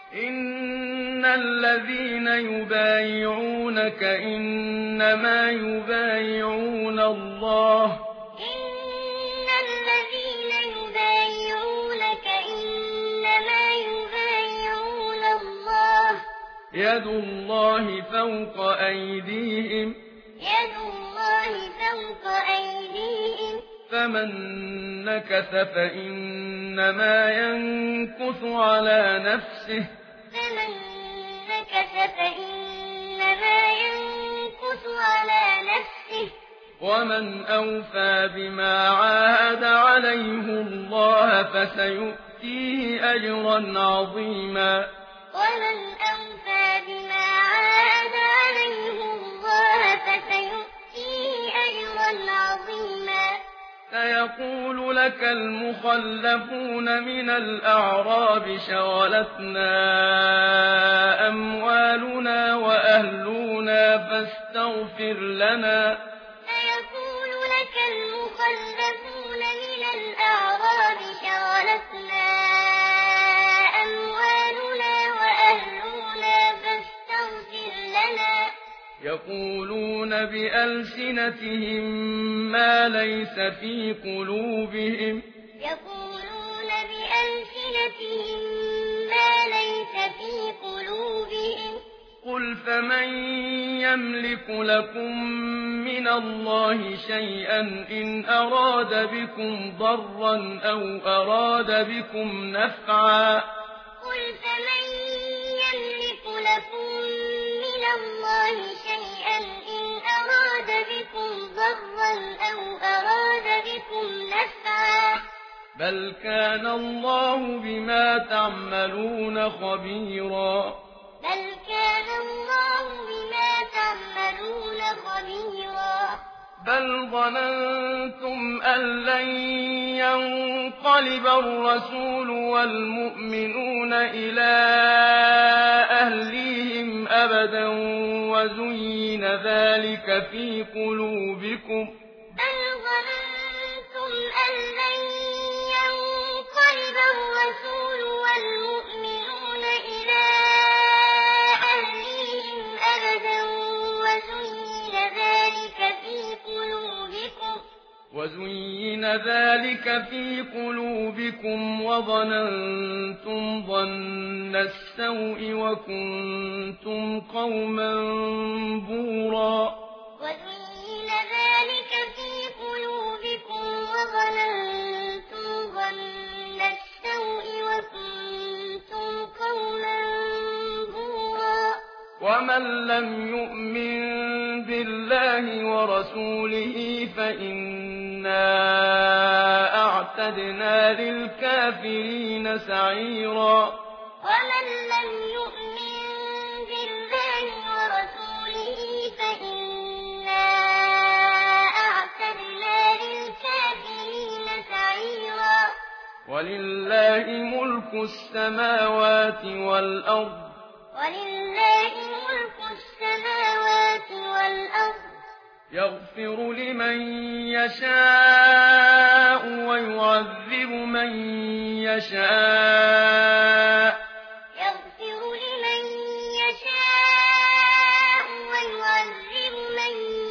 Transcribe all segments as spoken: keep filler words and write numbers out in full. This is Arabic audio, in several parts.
إن الذين يبايعونك إنما يبايعون الله إن الذين يبايعونك إنما يبايعون الله يد الله فوق أيديهم يد الله فوق أيديهم فمن نكث فإنما ينكث على نفسه فمن نكث فإنما ينكث على نفسه ومن أوفى بما عاهد عليه الله فسيؤتيه أجرا عظيما ومن أوفى بما عاهد عليه الله فسيؤتيه أجرا عظيما سيقول لك المخلفون من الأعراب شغلتنا أموالنا وأهلنا فاستغفر لنا سيقول لك المخلفون من الأعراب شغلتنا أموالنا وأهلنا فاستغفر لنا يقولون بألسنتهم ما ليس في قلوبهم يقولون بألسنتهم ما ليس في قلوبهم قل فمن يملك لكم من الله شيئا إن أراد بكم ضرا أو أراد بكم نفعا قل فمن يملك لكم من الله شيئا إن أراد بكم ضرا أو أراد بكم نفعا بل كان الله بما تعملون خبيرا بل كان الله بما تعملون خبيرا بل ظننتم أن لن ينقلب الرسول والمؤمنون إلى أهليهم أبدا وزين ذلك في قلوبكم بل ظننتم أن لن ينقلب الرسول والمؤمنون إلى أهليهم أبدا وزين ذلك في قلوبكم وزين ذلك في قلوبكم وظننتم ظن السوء وكنتم قوما بورا وزين ذلك في قلوبكم وظننتم ظن السوء وكنتم قوما بورا ومن لم يؤمن بالله ورسوله فإنا أعتدنا للكافرين سعيرا ومن لم يؤمن بالله ورسوله فإنا أعتدنا للكافرين سعيرا ولله ملك السماوات والأرض ولله ملك السماوات والأرض يغفر لمن يشاء ويعذب من يشاء يغفر لمن يشاء ويعذب من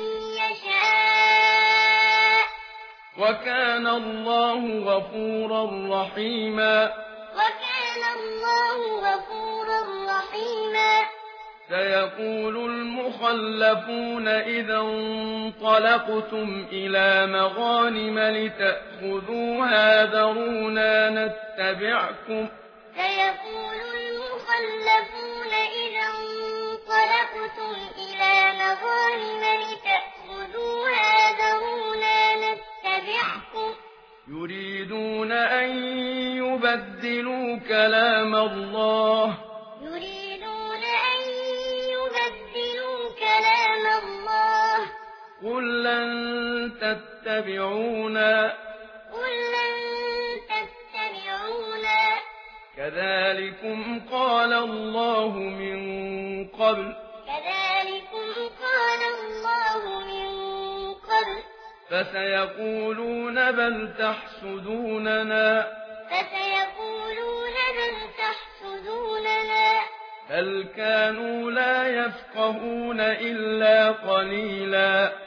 يشاء وكان الله غفورا رحيما وكان الله غفورا رحيما سيقول المخلفون إذا انطلقتم إلى مغانم لتأخذوها ذرونا نتبعكم سيقول المخلفون إذا انطلقتم إلى مغانم لتأخذوها ذرونا نتبعكم يريدون أن يبدلوا كلام الله يريدون أن يبدلوا كلام الله قل لن تتبعونا قل لن تتبعونا كذلكم قال الله من قبل كذلكم قال الله من قبل فسيقولون بل تحسدوننا فسيقولون بل تحسدوننا بل كانوا لا يفقهون إلا قليلا.